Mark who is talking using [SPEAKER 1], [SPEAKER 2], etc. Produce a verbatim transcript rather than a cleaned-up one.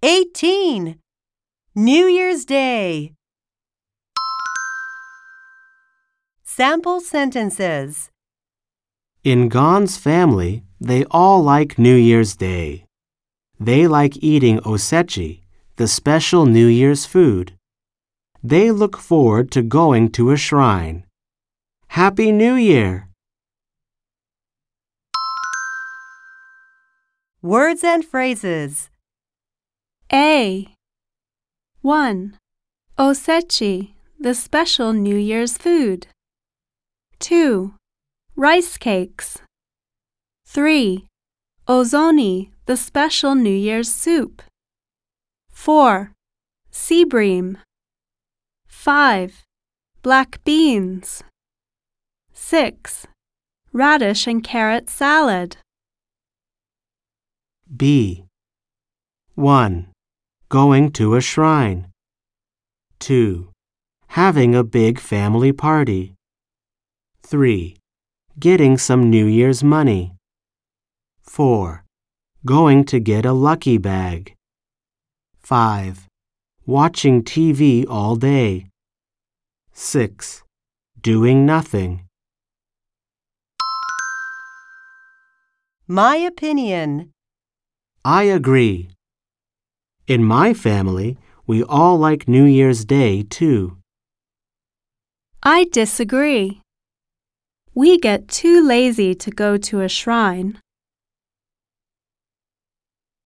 [SPEAKER 1] eighteen. New Year's Day. Sample sentences.
[SPEAKER 2] In Gon's family, they all like New Year's Day. They like eating osechi, the special New Year's food. They look forward to going to a shrine. Happy New Year!
[SPEAKER 1] Words and phrases.
[SPEAKER 3] A. one. Osechi, the special New Year's food. two. Rice cakes. three. Ozoni, the special New Year's soup. four. Sea bream. five. Black beans. six. Radish and carrot salad.
[SPEAKER 2] B. one. Going to a shrine. two. Having a big family party. three. Getting some New Year's money. four. Going to get a lucky bag. five. Watching T V all day. six. Doing nothing.
[SPEAKER 1] My opinion.
[SPEAKER 2] I agree. In my family, we all like New Year's Day too.
[SPEAKER 3] I disagree. We get too lazy to go to a shrine.